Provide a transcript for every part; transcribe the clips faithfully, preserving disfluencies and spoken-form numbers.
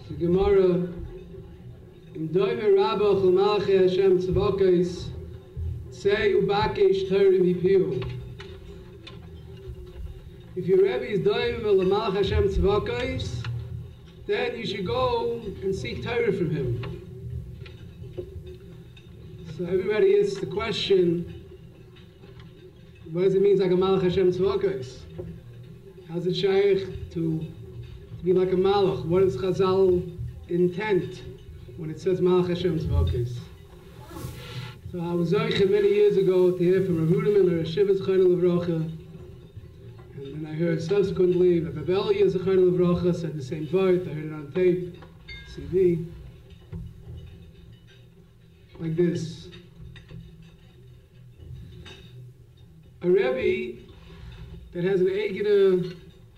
The Gemara in Doimer Rabba Chol Malachi Hashem Tzavokos say Ubakesh Torah Mipiu. If your Rebbe is Doimer Malachi Hashem Tzavokos, then you should go and seek Torah from him. So everybody asks the question, what does it mean like a Malach Hashem Tzavokos? How's it shaykh to, to be like a Malach? What is Chazal intent when it says Malach Hashem Tzavokos? So I was zoiche many years ago to hear from Rav Ruderman or Shiva Zechayna Levrocha, and then I heard subsequently that Babelia Zechayna Levrocha said the same word. I heard it on tape, C D, like this. A Rebbe that has an eigene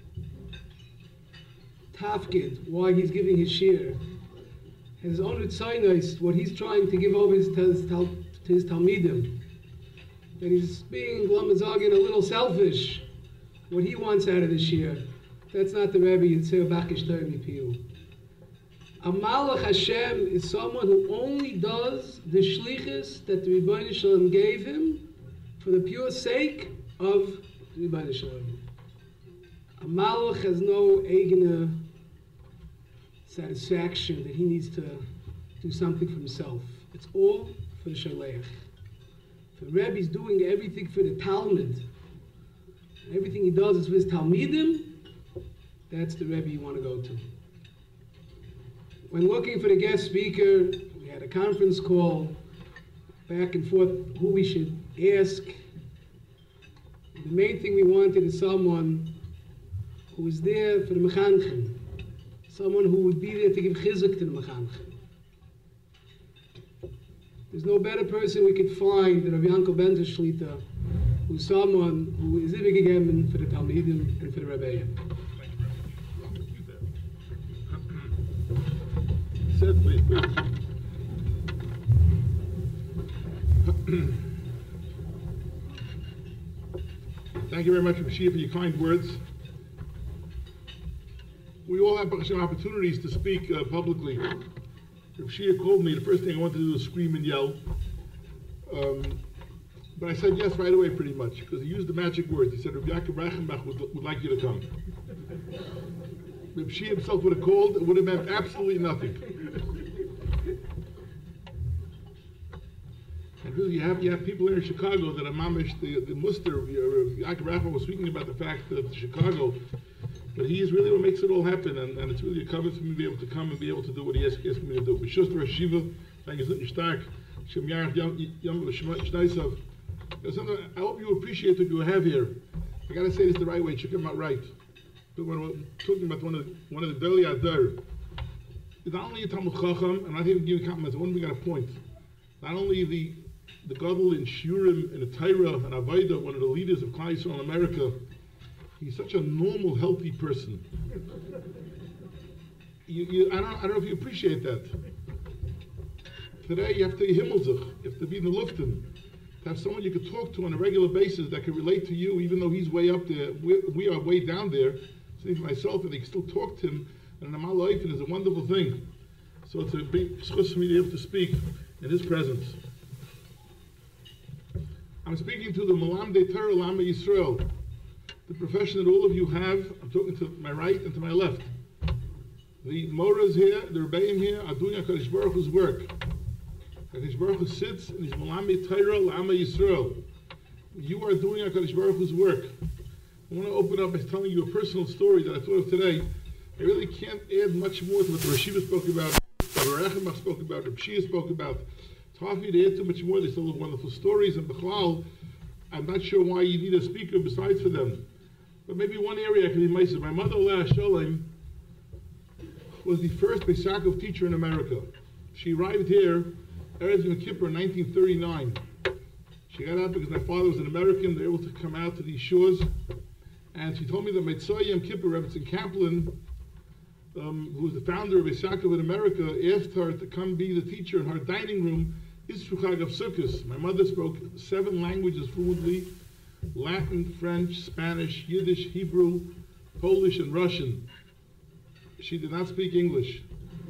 tafkid, why he's giving his shir, has his own tzaynos, what he's trying to give over his, to his, to his talmidim, that he's being lamazagin a little selfish, what he wants out of the shir. That's not the Rebbe you'd say Bakish Torah Mipiu. A Malach Hashem is someone who only does the shlichus that the Rebbeinu Shalom gave him for the pure sake of the Rebbeinu Shalom. A Malach has no eigene satisfaction that he needs to do something for himself. It's all for the Shaleach. The Rebbe is doing everything for the Talmud. Everything he does is for his Talmidim. That's the Rebbe you want to go to. When looking for the guest speaker, we had a conference call, back and forth, who we should ask. The main thing we wanted is someone who was there for the Mechanchim, someone who would be there to give chizuk to the Mechanchim. There's no better person we could find than Rav Yankel Benter Shlita, who's someone who is ivig again for the Talmidim and for the Rebbeim. Said, please, please. Thank you very much, Rav Shia, for your kind words. We all have some opportunities to speak uh, publicly. Rav Shia called me. The first thing I wanted to do was scream and yell. Um, but I said yes right away, pretty much, because he used the magic words. He said, Rav Yaakov Reichenbach would, would like you to come. Rav Shia himself would have called, it would have meant absolutely nothing. And really, you have you have people here in Chicago that are mamish, the, the muster, Yaakov Reichenbach was speaking about the fact that Chicago, but he is really what makes it all happen, and, and it's really a cover for me to be able to come and be able to do what he asked, asked me to do. B'shus Rosh Yeshiva, thank you, stark, Shem Yarach Yom Shneisav. I hope you appreciate what you have here. I got to say this the right way, it should come out right. But when we're talking about one of the, one of the Deli Adar, it's not only a Talmud Chacham, and I didn't give you compliments, I want to make a point. Not only the the Gadol in Shurim and the Torah and Avaida, one of the leaders of Klal Yisrael in America, he's such a normal, healthy person. You, you, I, don't, I don't know if you appreciate that. Today you have to Himmelzich, you have to be in the Luften, to have someone you could talk to on a regular basis that can relate to you, even though he's way up there, we, we are way down there. Same for myself, and they can still talk to him, and in my life, and it's a wonderful thing. So it's a big schus for me to be able to speak in his presence. I'm speaking to the Malamdei Torah Lama Yisrael, the profession that all of you have. I'm talking to my right and to my left. The Moras here, the Rebbeim here, are doing HaKadosh Baruch Hu's work. HaKadosh Baruch Hu sits in his Malamdei Torah Lama Yisrael. You are doing HaKadosh Baruch Hu's work. I want to open up by telling you a personal story that I thought of today. I really can't add much more to what the Rosh Yeshiva spoke about, what Rav Reichenbach spoke about, Rav Shia spoke about. It's hard for me to add too much more. They still have wonderful stories, and Bechlal, I'm not sure why you need a speaker besides for them. But maybe one area I can be myself. My mother, Leah Sholem, was the first Beis Yaakov teacher in America. She arrived here, Eretz Yom Kippur, in nineteen thirty-nine. She got out because my father was an American. They were able to come out to these shores. And she told me that Mitzvah Yom Kippur, Rebbetzin Kaplan, um, who was the founder of Beis Yaakov in America, asked her to come be the teacher in her dining room, Yisruchag of Sukkos. My mother spoke seven languages fluently: Latin, French, Spanish, Yiddish, Hebrew, Polish, and Russian. She did not speak English.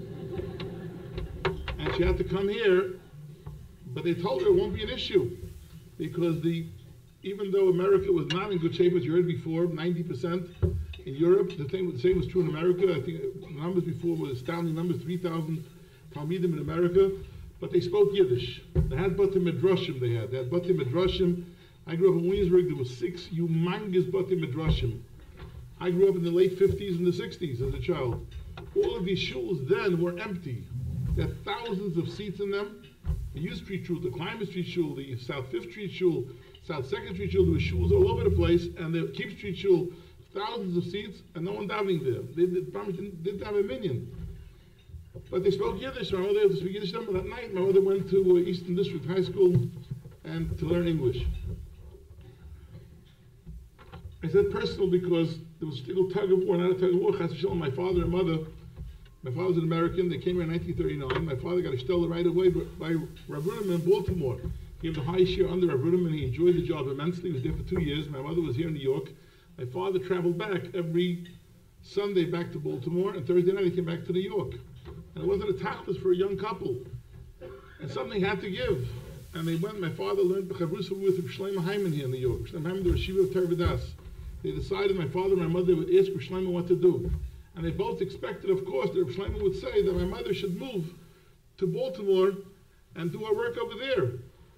she had to come here, but they told her it won't be an issue because the even though America was not in good shape, as you heard before, ninety percent in Europe, the thing the same was true in America. I think the numbers before were astounding numbers, three thousand Talmidim in America, but they spoke Yiddish. They had Bati Midrashim they had. They had Bati Midrashim. I grew up in Williamsburg, there were six humongous Bati Midrashim. I grew up in the late fifties and the sixties as a child. All of these shuls then were empty. There had thousands of seats in them. The U Street Shul, the Climate Street Shul, the South Fifth Street Shul, South Second Street Shul, there were shuls all over the place, and the Keep Street Shul, thousands of seats, and no one davening there. They, they didn't, didn't have a minion. But they spoke Yiddish. My mother had to speak Yiddish to them. That night, my mother went to uh, Eastern District High School and to learn English. I said personal because there was a little tug of war, not a tug of war. Chas v'shalom, my father and mother, my father's an American, they came here in nineteen thirty-nine. My father got a shtella right away by Rav Ruderman in Baltimore. He gave the highest share under Rav Ruderman, and he enjoyed the job immensely. He was there for two years. My mother was here in New York. My father traveled back every Sunday back to Baltimore, and Thursday night he came back to New York. And it wasn't a tachlis for a young couple. And something had to give. And they went, my father learned B'chavrusa with Rav Shlomo Hyman here in New York. Shlomo Hyman, the Yeshiva of Tervadas. They decided, my father and my mother would ask Rav Shlomo what to do. And they both expected, of course, that Rav Shlomo would say that my mother should move to Baltimore and do her work over there.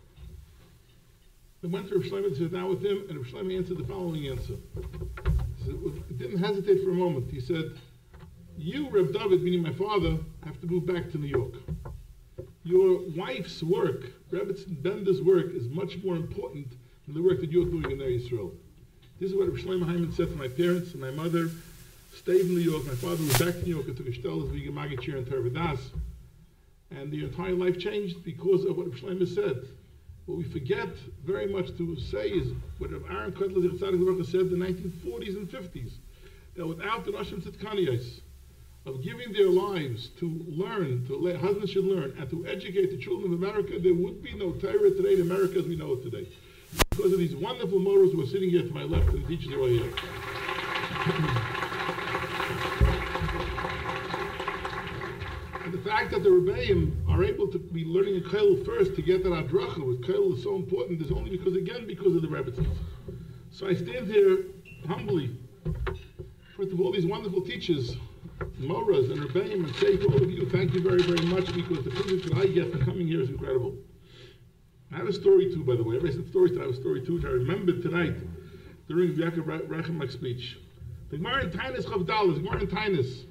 They went to Rav Shlomo and sat down with him, and Rav Shlomo answered the following answer. He said, didn't hesitate for a moment. He said, you, Reb David, meaning my father, have to move back to New York. Your wife's work, Rebbetzin Bender's work, is much more important than the work that you're doing in Eretz Yisrael. This is what Rav Shlomo Hyman said to my parents and my mother. Stayed in New York. My father was back to New York and took a shtel as being a Maggid chair in Tervadas. And their entire life changed because of what Rav Shlomo said. What we forget very much to say is what Rav Aaron Kotler Zitzadik said in the nineteen forties and fifties, that without the Nashim Tzidkaniyos of giving their lives to learn, to let husbands should learn, and to educate the children of America, there would be no Torah today in America as we know it today. Because of these wonderful morals who are sitting here to my left and the teachers who are here. And the fact that the Rebbeim are able to be learning a Kollel first to get that Adracha with Kollel is so important is only because, again, because of the Rebbetzins. So I stand here humbly, first of all, these wonderful teachers, Moras and Rebbeim, and say to all of you, thank you very, very much, because the privilege that I get from coming here is incredible. I have a story too, by the way. Everybody said stories that I have a story too, which I remembered tonight during the Yaakov Reichenbach speech. The Gemara in Tainus Chavdal, the Gemara in Tainus.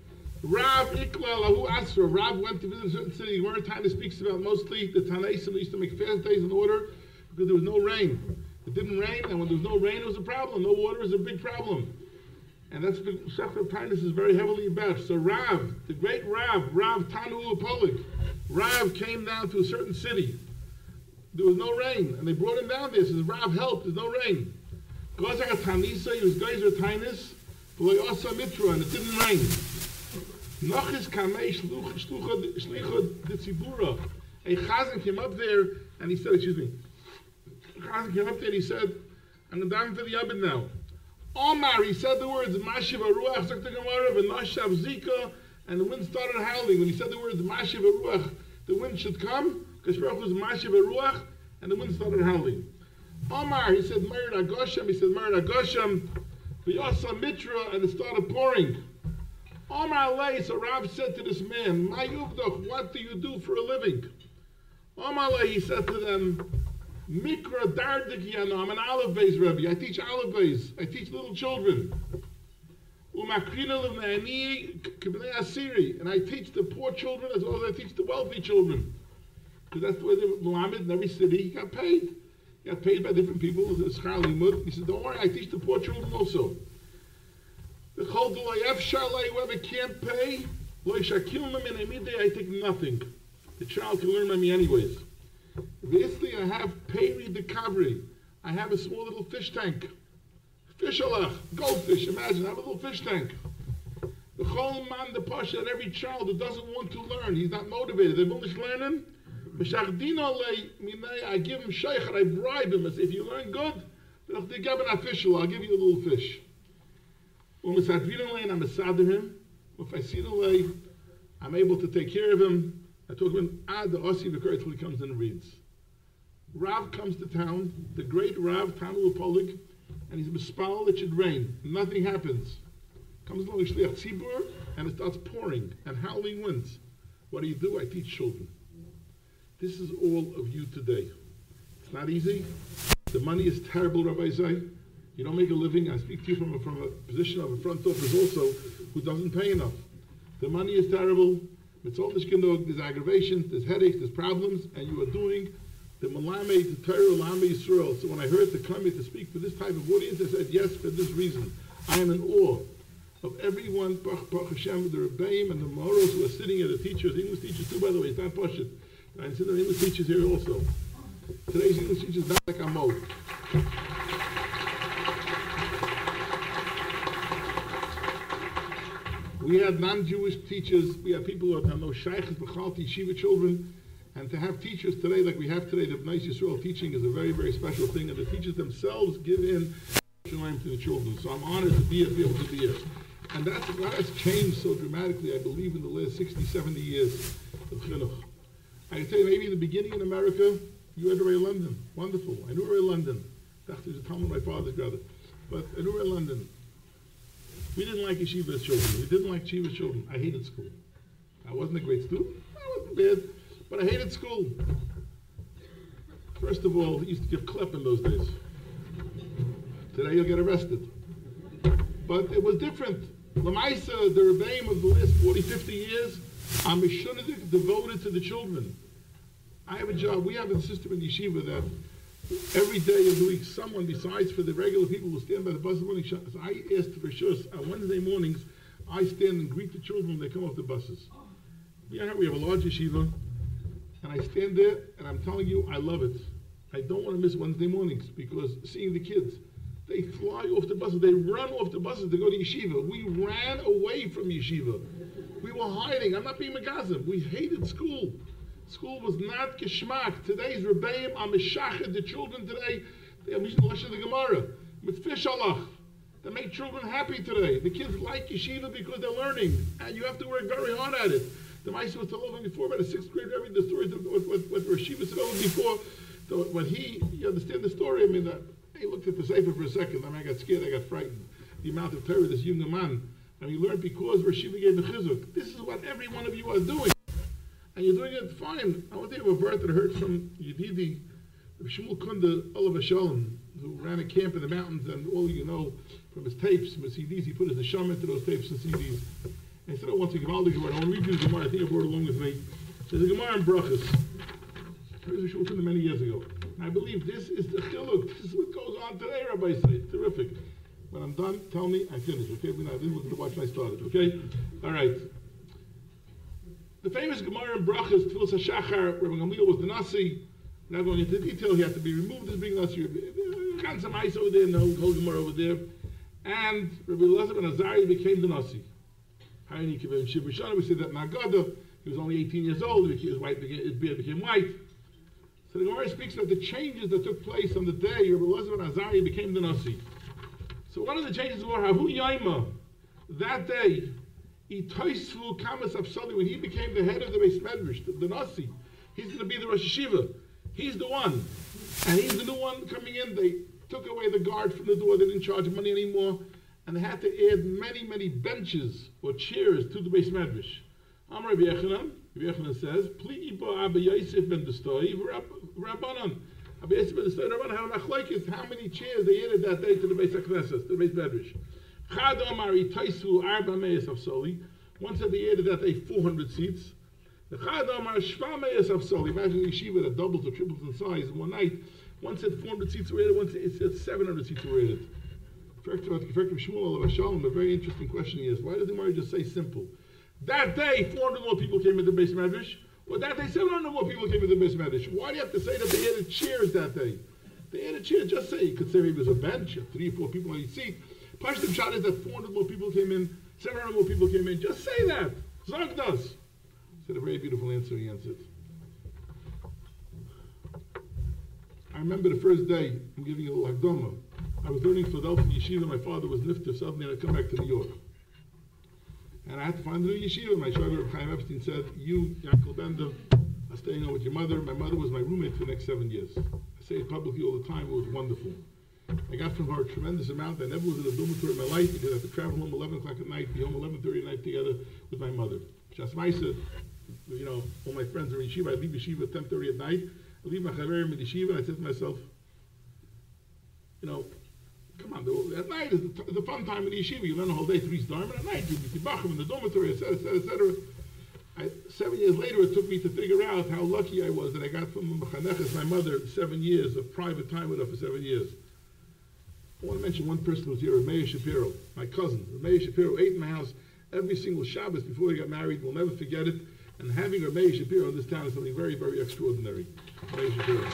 Rav Ikla Lahu Asra. Rav went to visit a certain city. The Gemara in Tainus speaks about mostly the Tanaisim used to make fast days in order because there was no rain. It didn't rain, and when there was no rain, it was a problem. No water is a big problem. And that's what the Sefer of Tainus is very heavily about. So Rav, the great Rav, Rav Tanu Apolik, Rav came down to a certain city. There was no rain, and they brought him down there. Says, Rav, help, there's no rain. Gozak Tanisa, he was Geyser Tainus, V'loyasa Mitra, and it didn't rain. Nochis Kamei Shlichot Ditzibura. A Chazan came up there, and he said, excuse me, a Chazan came up there and he said, I'm going to dive into the Yabed now. Omar, he said the words, Mashiv Aruach, Zok the Gemara, V'noshav Zika, and the wind started howling. When he said the words, Mashiv Aruach, the wind should come, because Baruch was Mashiv Aruach, and the wind started howling. Omar, he said, Merid Agosham, he said, Merid Agosham, V'yasa Mitra, and it started pouring. Omar Alei, so Rav said to this man, Ma Yuvdach, what do you do for a living? Omar Alei, he said to them, Mikra Dardik Yana, I'm an Aleph Beis Rebbe, I teach Aleph Beis, I teach little children. Umakrina Levnani Kibnei Asiri, and I teach the poor children as well as I teach the wealthy children. Because that's the way the Muhammad in every city he got paid. He got paid by different people, the Schar Limud. He said, don't worry, I teach the poor children also. The Chol D'Layef Shalei, whoever can't pay, Lo Yishakilna Min Emidei, I take nothing. The child can learn by me anyways. Basically, I have Peri de Kavri. I have a small little fish tank. Fish alach, goldfish, imagine, I have a little fish tank. The Chol Man, the Pasha, and every child who doesn't want to learn, he's not motivated, they're not learning. I give him sheikh, I bribe him. I say, if you learn good, I'll give you a little fish. I'm a sadder him. If I see the way, I'm able to take care of him. I talk about Ad the Osi V'Kar till he comes and reads. Rav comes to town, the great Rav, Tanul Polig, and he's mispal it should rain. Nothing happens. Comes along Shliach Tzibur, and it starts pouring, and howling winds. What do you do? I teach children. This is all of you today. It's not easy. The money is terrible, Rabbi Zay. You don't make a living. I speak to you from a, from a position of a front office also who doesn't pay enough. The money is terrible. It's all this genug. There's aggravations, there's headaches, there's problems, and you are doing the Malame, the Torah, Lame Yisrael. So when I heard to come here to speak for this type of audience, I said yes for this reason. I am in awe of everyone, Baruch Baruch Hashem, the Rebbeim and the Moros who are sitting here, the teachers, English teachers too, by the way, it's not Pashut. I see the English teachers here also. Today's English teachers not like Amo. We had non-Jewish teachers, we had people who have no shaykhs, b'chal, yeshiva children, and to have teachers today like we have today, the Bnei Yisrael teaching is a very, very special thing, and the teachers themselves give in to the children. So I'm honored to be, to be able to be here. And that's what has changed so dramatically, I believe, in the last sixty, seventy years of chinuch. I can tell you, maybe in the beginning in America, you had Ray London. Wonderful. I knew Ray London. He was a Talmud, my father's brother. But I knew Ray London. We didn't like yeshiva as children. We didn't like yeshiva as children. I hated school. I wasn't a great student. I wasn't bad. But I hated school. First of all, he used to give klep in those days. Today you'll get arrested. But it was different. Lamaisa, the Rebbeim of the last forty, fifty years, I'm a shunidik devoted to the children. I have a job. We have a system in yeshiva that every day of the week, someone besides for the regular people will stand by the bus morning. So I asked for sure on Wednesday mornings, I stand and greet the children when they come off the buses. We have a large yeshiva, and I stand there, and I'm telling you, I love it. I don't want to miss Wednesday mornings because seeing the kids, they fly off the buses, they run off the buses to go to yeshiva. We ran away from yeshiva. We were hiding. I'm not being megazim. We hated school. School was not geschmack. Today's Rebbeim, I'm meshached the children today. They are mishn l'shem the Gemara. With fish Allah. They make children happy today. The kids like yeshiva because they're learning. And you have to work very hard at it. The Maisa was told over before, about a sixth grade, I read the stories of what, what, what Rashiva said over before. So when he, you understand the story, I mean, uh, he looked at the Sefer for a second. I mean, I got scared, I got frightened. The amount of terror this young man. And he learned because Rashiva gave the chizuk. This is what every one of you are doing. And you're doing it fine. I want to have a word that I heard from Yedidi, Shmuel Kunda Oliver Shalom, who ran a camp in the mountains, and all you know from his tapes, from his C Ds, he put his neshama into those tapes and C Ds. And he said, I want to give all the Gemara. I want to read you the Gemara. I think I brought it along with me. There's a Gemara in Brachas. I heard Shmuel Kunda many years ago. And I believe this is the chiluk. This is what goes on today, Rabbi say. Terrific. When I'm done, tell me I finished, okay? We're not looking to watch my started, okay? All right. The famous Gemara in Brachas, Tfilas HaShachar, Rabbi Gamliel was the Nasi. We're not going into detail. He had to be removed as being Nasi. Got some ice over there, no whole Gemara over there. And Rabbi Elazar ben Azariah became the Nasi. We said that in Haggadah, he was only eighteen years old, his, white became, his beard became white. So the Gemara speaks about the changes that took place on the day Rabbi Elazar ben Azariah became the Nasi. So one of the changes were Hahu Yaima. That day, Itoisfu Kamas Afsali, when he became the head of the Beis Medrash, the, the Nasi, he's going to be the Rosh Hashiva. He's the one. And he's the new one coming in. They took away the guard from the door. They didn't charge money anymore. And they had to add many, many benches or chairs to the Beis Medrash. Amar Rabbi Yechanan, Rabbi Yechanan says, Pligi ba Abba Yosef ben Destoi, Rabbanan. Abba Yosef ben Destoi, Rabbanan, how machlokes, how many chairs they added that day to the Beis HaKnesses, to the Beis Medrash. Chad Omar Itaisu Arba Meis Afsoli. One said they added that day four hundred seats. The Chad Omar Shva Meis Afsoli. Imagine the yeshiva that doubles or triples in size in one night. One said four hundred seats were added, one said seven hundred seats were added. A very interesting question is, why does the Gemara just say simple? That day, four hundred more people came into the Beis Medrash, or that day, seven hundred more people came into the Beis Medrash. Why do you have to say that they added chairs that day? They added chairs, just say, you could say maybe it was a bench, three or four people on each seat. Pashtim shot is that four hundred more people came in, seven hundred more people came in. Just say that. Zog does. Said a very beautiful answer, he answered. I remember the first day, I'm giving you a little Hagdama. I was learning Philadelphia Yeshiva, my father was nifter, suddenly I come back to New York. And I had to find a new yeshiva. My shogeg Reb Chaim Epstein said, you, Yankel Bender, are staying on with your mother. My mother was my roommate for the next seven years. I say it publicly all the time. It was wonderful. I got from her a tremendous amount. I never was in a dormitory in my life because I had to travel home eleven o'clock at night, be home eleven thirty at night together with my mother. Shas Maisa, you know, all my friends are in yeshiva. I leave yeshiva at ten thirty at night. I leave my chaverim in yeshiva, and I said to myself, you know, come on, the, at night is the, the fun time in the yeshiva. You learn the whole day, three star, and at night you be tibachim in the dormitory, et cetera, et cetera, et cetera. I, seven years later, it took me to figure out how lucky I was that I got from Mechaneches, my mother, seven years of private time with her for seven years. I want to mention one person who was here, Meir Shapiro, my cousin. Meir Shapiro ate in my house every single Shabbos before he got married. We'll never forget it. And having Meir Shapiro in this town is something very, very extraordinary. Meir Shapiro.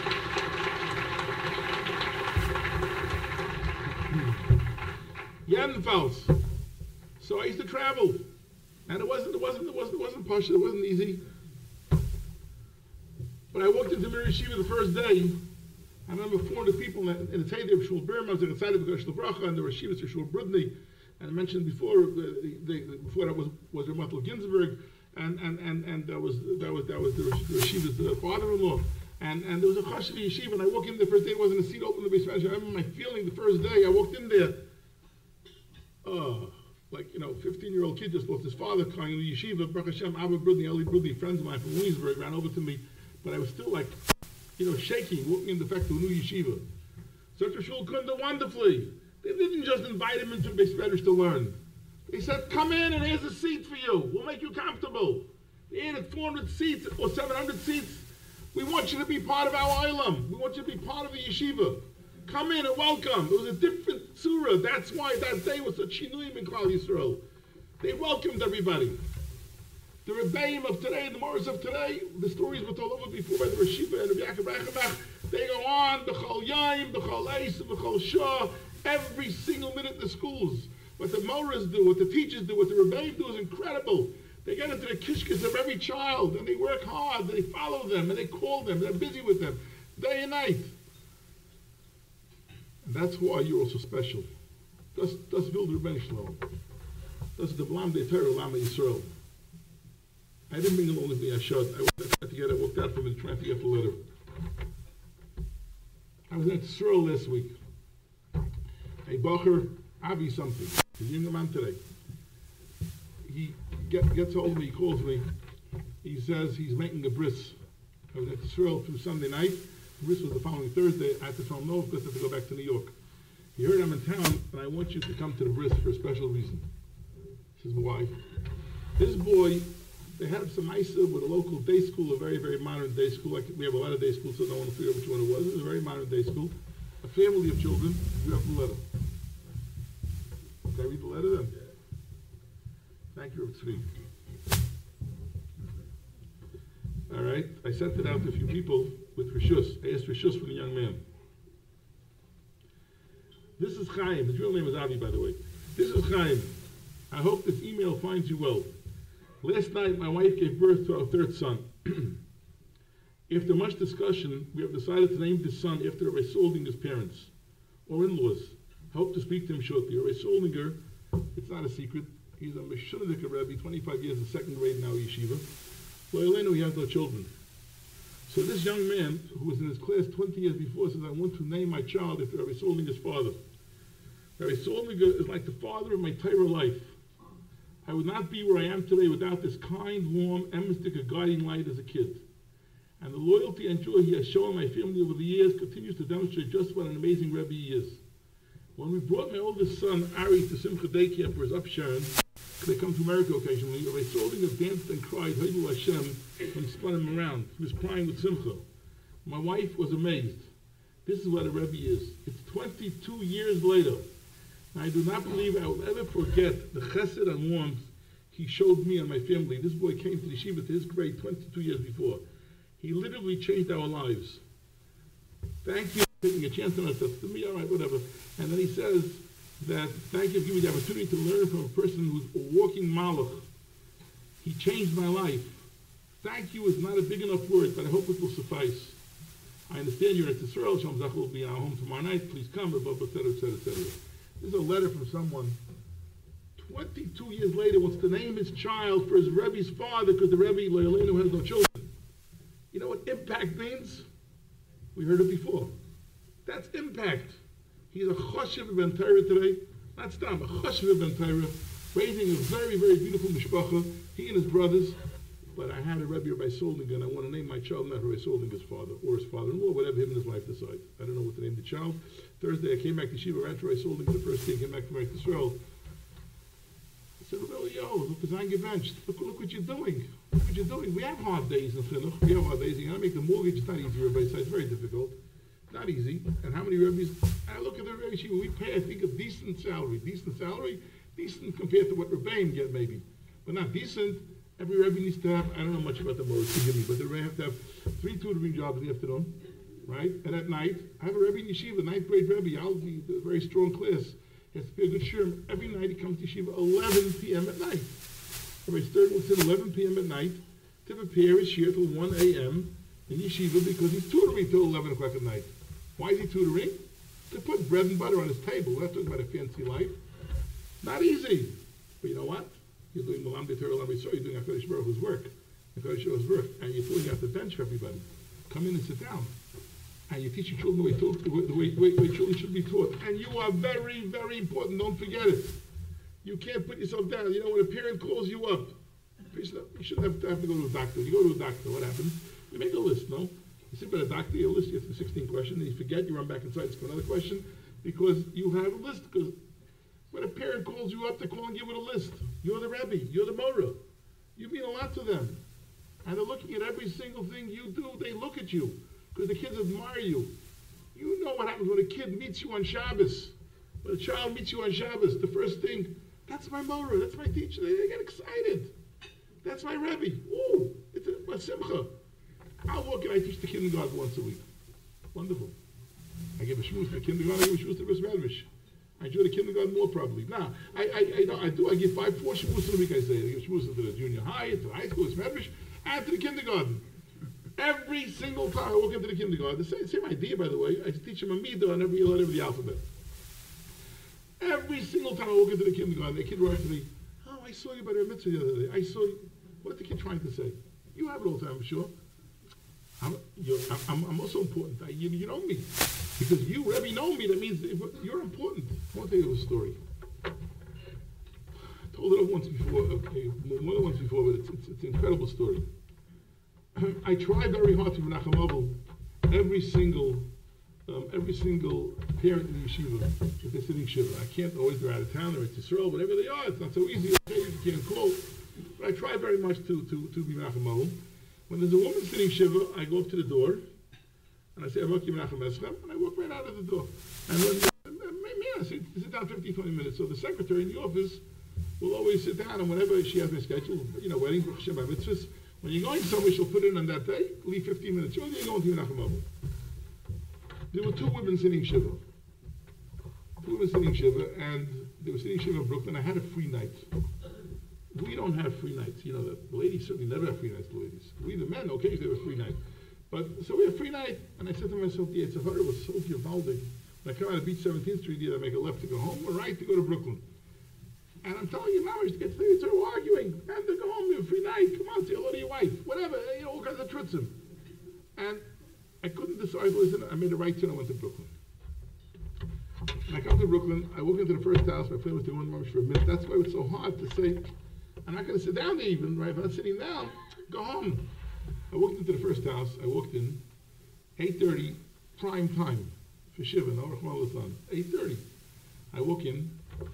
Yanfals. So I used to travel, and it wasn't, it wasn't, it wasn't, it wasn't posh. It wasn't easy. But I walked into Mir Yeshiva the first day. I remember four hundred people in the, in the Teder of Shul Birma. I was excited because Shul Bracha and the Rashivas of Shul Brudny. And I mentioned before, the, the, the, before that was was Ramatl Ginsburg, and and and and that was that was that was the Rashiva's uh, father-in-law. And and there was a Chashiv Yeshiva, and I walked in the first day. There wasn't a seat open in the basement. I remember my feeling the first day. I walked in there. Oh, like, you know, fifteen-year-old kid just lost his father crying in the yeshiva. Baruch Hashem, Abba Brudny, Eli Brudny, friends of mine from Williamsburg ran over to me, but I was still like, you know, shaking, walking in the fact to a new yeshiva. Such a shul couldn't do wonderfully. They didn't just invite him into Beis Medrash to learn. They said, come in and here's a seat for you. We'll make you comfortable. They added four hundred seats or seven hundred seats. We want you to be part of our Olam. We want you to be part of the yeshiva. Come in and welcome. It was a different surah. That's why that day was such shinuyim in Klal Yisrael. They welcomed everybody. The Rebbeim of today, the Morris of today, the stories were told over before by the Rashiva and the Yaakov Reichenbach. They go on, B'chol Yaim, B'chol Eis, B'chol Shah, every single minute in the schools. What the Morris do, what the teachers do, what the Rebbeim do is incredible. They get into the kishkas of every child, and they work hard, and they follow them, and they call them, they're busy with them, day and night. And that's why you're also special. Das, das will der Rebbeinu Shalom. Das the Blam de Torah Lama Yisrael. I didn't bring along with me, I should. I walked, to get, I walked out from it trying to get the letter. I was at Yisrael last week. A Bacher, Avi something. He's a young man today. He get, gets hold of me, he calls me. He says he's making a bris. I was at Yisrael through Sunday night. The bris was the following Thursday. I had to tell him no because I had to go back to New York. He heard I'm in town, and I want you to come to the bris for a special reason. He says, why? This boy, they had some Isa with a local day school, a very, very modern day school. Like we have a lot of day schools, so I don't want to figure out which one it was. It was a very modern day school. A family of children. You have the letter. Can I read the letter then? Thank you, Tzvi. All right, I sent it out to a few people with Rishus. I asked Rishus for the young man. This is Chaim. His real name is Avi, by the way. This is Chaim. I hope this email finds you well. Last night, my wife gave birth to our third son. After much discussion, we have decided to name this son after Rabbi Soldinger's parents, or in-laws. I hope to speak to him shortly. Rabbi Soldinger, it's not a secret, he's a Meshunadik Rebbe, twenty-five years in second grade now, yeshiva. Loyalenu, he has no children. So this young man, who was in his class twenty years before, says, I want to name my child after Rabbi Soldinger's father. Rabbi Soldinger is like the father of my Torah life. I would not be where I am today without this kind, warm, emistic, guiding light as a kid. And the loyalty and joy he has shown my family over the years continues to demonstrate just what an amazing Rebbe he is. When we brought my oldest son, Ari, to Simcha Day Camp for his upsharon, they come to America occasionally, Rabbi Soldinger danced and cried, Haidul Hashem, when he spun him around. He was crying with Simcha. My wife was amazed. This is what a Rebbe is. It's twenty-two years later. And I do not believe I will ever forget the chesed and warmth he showed me and my family. This boy came to the yeshiva to his grade twenty-two years before. He literally changed our lives. Thank you for taking a chance on us. To me, all right, whatever. And then he says that thank you for giving me the opportunity to learn from a person who's a walking malach. He changed my life. Thank you is not a big enough word, but I hope it will suffice. I understand you're at Yisrael. Shalom Zach will be at home tomorrow night. Please come, et cetera, et cetera, et cetera. This is a letter from someone twenty-two years later wants to name his child for his Rebbe's father because the Rebbe, Leilenu, has no children. You know what impact means? We heard it before. That's impact. He's a Choshev ben Torah today. Not Stam, a Choshev ben Torah, raising a very, very beautiful mishpacha, he and his brothers. But I had a Rebbe, Rabbi Soldinger, I want to name my child not Rabbi Soldinger's father or his father-in-law, whatever him and his wife decide. I don't know what to name the child. Thursday I came back to Shiva, ran to Rabbi Soldinger the first day, came back to Eretz Yisrael. I said, well, yo, look, it's ungebenched. Look, look what you're doing. Look what you're doing. We have hard days in Chinuch. We have hard days. You gotta make the mortgage. It's not easy, Rabbi said. It's very difficult. Not easy. And how many rabbis? I look at the Rebbe Shiva. We pay, I think, a decent salary. Decent salary. Decent compared to what Rebbeim get, maybe. But not decent. Every Rebbe needs to have, I don't know much about the Morris, forgive me, but the Rebbe have to have three tutoring jobs in the afternoon, right? And at night, I have a Rebbe in Yeshiva, ninth grade Rebbe, I'll be a very strong class. He has to be a good shirm. Every night he comes to Yeshiva eleven p.m. at night. Rabbi Stern will sit eleven p.m. at night to prepare his shir till one a.m. in Yeshiva because he's tutoring till eleven o'clock at night. Why is he tutoring? To put bread and butter on his table. We're not talking about a fancy life. Not easy. But you know what? You're doing Malam de Torah, you're doing HaKadosh Baruch Hu's work, HaKadosh Baruch Hu's work, and you're filling out the bench for everybody. Come in and sit down. And you teach your children the way, to, the way, the way, the way, the way children should be taught. And you are very, very important. Don't forget it. You can't put yourself down. You know, when a parent calls you up, you shouldn't have to, have to go to a doctor. You go to a doctor, what happens? You make a list, no? You sit by the doctor, you list, you have sixteen questions, and you forget, you run back inside, it's another question, because you have a list. Because when a parent calls you up, they're calling you with a list. You're the Rebbe, you're the Morah. You mean a lot to them. And they're looking at every single thing you do. They look at you, because the kids admire you. You know what happens when a kid meets you on Shabbos. When a child meets you on Shabbos, the first thing, that's my Morah, that's my teacher. They, they get excited. That's my Rebbe. Ooh, it's a, a simcha. I'll walk and I teach the kindergarten once a week. Wonderful. I give a shmuz to the kindergarten, I give a shmuz to the Besmedrish. I enjoy the kindergarten more probably. Now, I, I, I, I do, I give five, four shmuz a week, I say. I give shmuz to the junior high, to the high school, Besmedrish, and to the kindergarten. Every single time I walk into the kindergarten, the same, same idea, by the way, I teach them a midah on every letter of the alphabet. Every single time I walk into the kindergarten, the kid writes to me, oh, I saw you by the mitzvah the other day. I saw you. What's the kid trying to say? You have it all the time, I'm sure. I'm, I'm, I'm also important. I, you, you know me. Because you, Rebbe, know me. That means you're important. I want to tell you a story. I told it once before, okay, more than once before, but it's, it's, it's an incredible story. I try very hard to Menachem Ovel, every single, um, every single parent in the yeshiva, if they're sitting shiva. I can't always, they're out of town, they're at Yisrael, whatever they are, it's not so easy, okay, you can't call. But I try very much to, to, to be Menachem Ovel. When there's a woman sitting shiva, I go up to the door, and I say, Avoki Menachem Eschem, and I walk right out of the door. And when, maybe I sit, sit down fifteen, twenty minutes. So the secretary in the office will always sit down, and whenever she has my schedule, you know, wedding, Baruch Hashem, mitzvahs, when you're going somewhere, she'll put in on that day, leave fifteen minutes. You're only going to Menachem Ovel. There were two women sitting shiva. Two women sitting shiva, and they were sitting shiva in Brooklyn. I had a free night. We don't have free nights. You know that. The ladies certainly never have free nights, the ladies. We, the men, occasionally have a free night. But, so we have free night, and I said to myself, the Yitzhahara was so gewaldig. When I come out of Beach seventeenth Street, either I make a left to go home or right to go to Brooklyn. And I'm telling you, Mamish, to get to the Yitzhahara arguing. Man, to go home, you have a free night. Come on, say hello to your wife. Whatever, you know, all kinds of trutzim. And I couldn't decide, listen, I made a right turn, I went to Brooklyn. And I come to Brooklyn, I walk into the first house, my friend was doing Mamish for a minute. That's why it was so hard to say, I'm not going to sit down there even, right? If I'm not sitting down, go home. I walked into the first house, I walked in, eight thirty, prime time for Shiva, no Rachman Lathan, eight thirty. I walk in,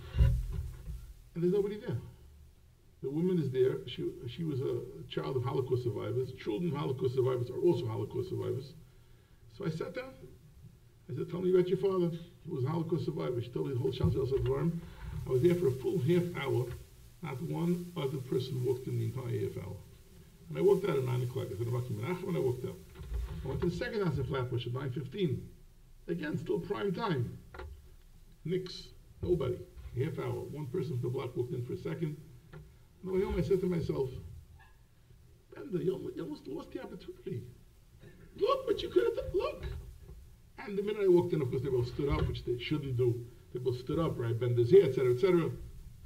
and there's nobody there. The woman is there, she, she was a child of Holocaust survivors. Children of Holocaust survivors are also Holocaust survivors. So I sat down, I said, tell me about your father, who was a Holocaust survivor. She told me the whole Shalom Dvarim. I was there for a full half hour. Not one other person walked in the entire half hour. And I walked out at nine o'clock. I said, Avoki Menachem, and I walked out. I went to the second house in Flatbush at nine fifteen. Again, still prime time. Nix. Nobody. Half hour. One person from the block walked in for a second. On the way home, I said to myself, Bender, you almost, you almost lost the opportunity. Look what you could have done. Look. And the minute I walked in, of course, they both stood up, which they shouldn't do. They both stood up, right? Bender's here, et cetera, et cetera. Because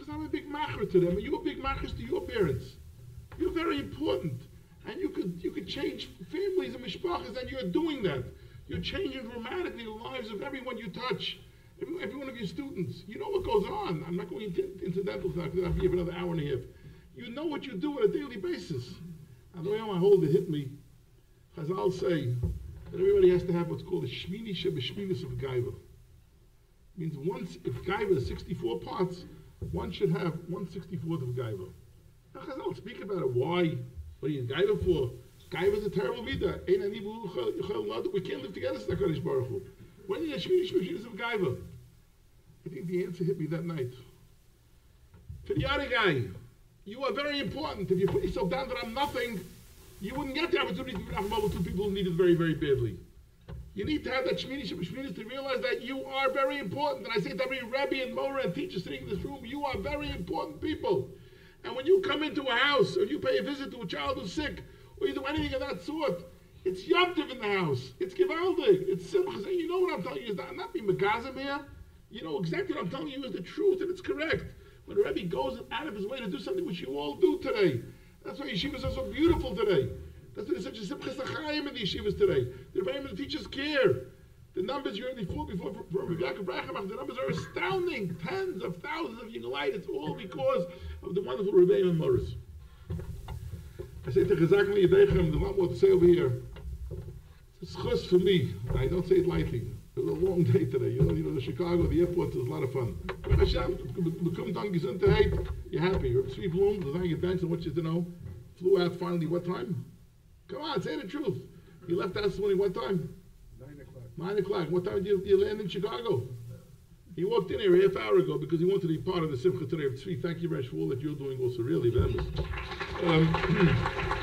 Because I'm a big macher to them, and you're big machers to your parents. You're very important. And you could you could change families and mishpachas, and you're doing that. You're changing dramatically the lives of everyone you touch, every, every one of your students. You know what goes on. I'm not going into incidental stuff because I'll be here for another hour and a half. You know what you do on a daily basis. And the way I hold it hit me, Chazal say that everybody has to have what's called a shmini shebeshminis of gaiva. Means once, if gaiva is sixty-four parts, one should have one sixty-fourth of gaiva. Now Chazal speak about it. Why? What are you gaiva for? Gaiva is a terrible midah. We can't live together, Kadosh Baruch Hu. When are you shmini shebeshminis of gaiva? I think the answer hit me that night. For the other guy, you are very important. If you put yourself down that I'm nothing, you wouldn't get the opportunity to be Nachman to people who need it very, very badly. You need to have that Shmini Shemini to realize that you are very important. And I say to every Rebbe and Mora and teacher sitting in this room, you are very important people. And when you come into a house, or you pay a visit to a child who's sick, or you do anything of that sort, it's Yomtiv in the house. It's Givaldig. It's Simchas. And you know what I'm telling you is that I'm not being Megazim here. You know exactly what I'm telling you is the truth, and it's correct. When the Rebbe goes out of his way to do something which you all do today. That's why yeshivas are so beautiful today. That's why there's such a simchas achayim in the yeshivas today. The Rebbe and the teachers care. The numbers you heard before, before from Yaakov Brachemach, the numbers are astounding. Tens of thousands of young light. It's all because of the wonderful Rebbe and Morris. I say to Chazak Yedechem, there's a lot more to say over here. It's a schus for me. I don't say it lightly. It was a long day today. You know, you know, the Chicago, the airport was a lot of fun. You're happy. You're Sweet Bloom, the thing you thanks and what you to know. Flew out finally what time? Come on, say the truth. You left out this morning what time? Nine o'clock. Nine o'clock. What time did you, you land in Chicago? He walked in here a half hour ago because he wanted to be part of the Simcha today. Tzvi, thank you very much for all that you're doing also, really. Um,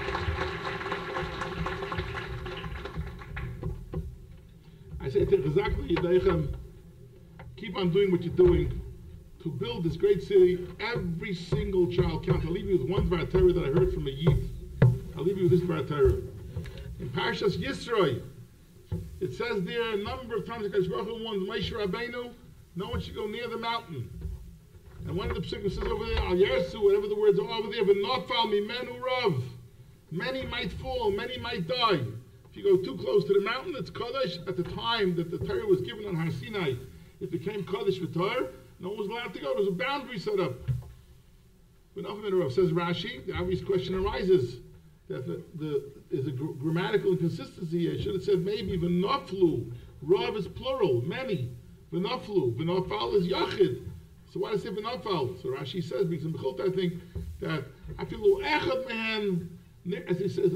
I say to Chazak Yedechem, keep on doing what you're doing to build this great city. Every single child counts. I'll leave you with one Dvar Torah that I heard from a Yid. I'll leave you with this Dvar Torah. In Parshas Yisroi, it says there a number of times that Kadosh Baruch Hu warns Moshe Rabbeinu, no one should go near the mountain. And one of the psukim says over there, Al Yersu, whatever the words are over there, but not fall mimenu rav. Many might fall, many might die. If you go too close to the mountain, it's Kodesh. At the time that the Torah was given on Har Sinai, it became Kodesh V'Torah. No one was allowed to go. There was a boundary set up. But Nachman says Rashi, the obvious question arises that the, the is a gr- grammatical inconsistency here. It should have said maybe V'Naflu. Rav is plural, many. V'Naflu. V'Nafal is Yachid. So why does it say V'Nafal? So Rashi says, because in Bechilta, I think that I feel Echad Mehen. As he says,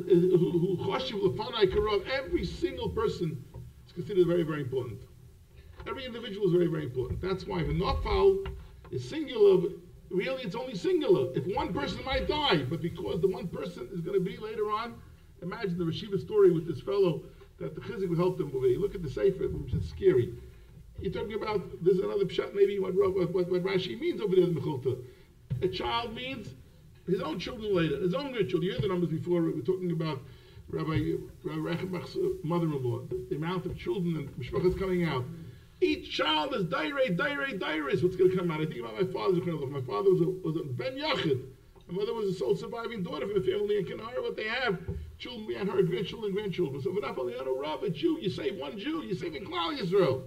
every single person is considered very, very important. Every individual is very, very important. That's why the nafal is singular, but really it's only singular. If one person might die, but because the one person is going to be later on, imagine the Rashiva story with this fellow that the chizik would help them with. You look at the Sefer, which is scary. You're talking about, there's another pshat, maybe what, what, what, what Rashi means over there in Mechilta. A child means his own children later, his own grandchildren. You heard the numbers before. We were talking about Rabbi, Rabbi Reichenbach's mother-in-law, the amount of children and mishpachas coming out. Each child is dairei, dairei, dairei is what's going to come out. I think about my father's children. My father was a, was a ben yachid. My mother was a sole surviving daughter from a family in Kanara. What they have, children behind her, grandchildren, grandchildren. So, not only on a Rav, a Jew, you save one Jew, you're saving Klal Yisrael.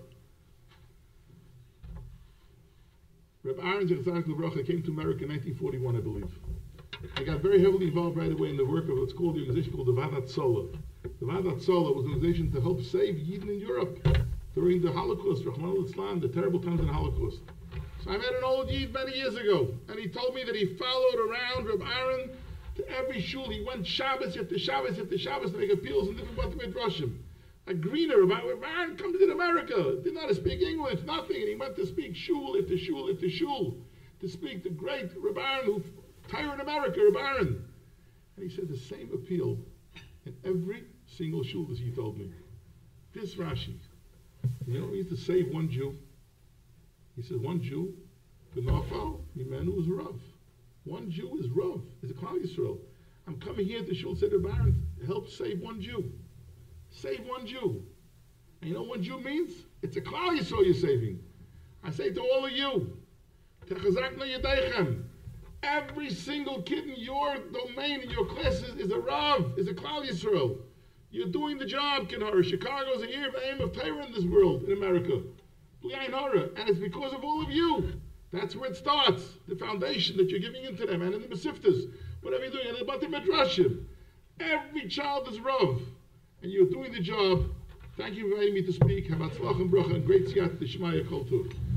Rabbi Aaron Zechzak Levracha came to America in nineteen forty-one, I believe. I got very heavily involved right away in the work of what's called the organization called the Vadat Sola. The Vadat Sola was an organization to help save Yidden in Europe during the Holocaust, Rahman al-Islam, the terrible times of the Holocaust. So I met an old Yid many years ago, and he told me that he followed around Rabbi Aaron to every shul. He went Shabbos after Shabbos after Shabbos to make appeals in different Beit Midrashim. A greener, Rabbi Aaron comes to America, did not speak English, nothing, and he went to speak shul after shul after shul, to speak the great Rabbi Aaron who Tyre in America, Rabbi Aaron. And he said the same appeal in every single shul as he told me. This Rashi, you know, he used to save one Jew. He said one Jew, the Nafal, Mimenu is Rav. One Jew is Rav, is a Klal Yisrael. I'm coming here to shul, said Rabbi Aaron, help save one Jew. Save one Jew. And you know what one Jew means? It's a Klal Yisrael you're saving. I say to all of you, Techazakna Yadaychem. Every single kid in your domain, in your classes, is a Rav, is a Klal Yisrael. You're doing the job, Kinhara. Chicago is a year of aim of Torah in this world, in America. And it's because of all of you. That's where it starts. The foundation that you're giving into them, and in the Mesiftas, whatever you're doing, and about the Midrashim. Every child is Rav, and you're doing the job. Thank you for inviting me to speak. Have Atzlach and Bracha, and great Siyat D'Shmaya Kol Tov.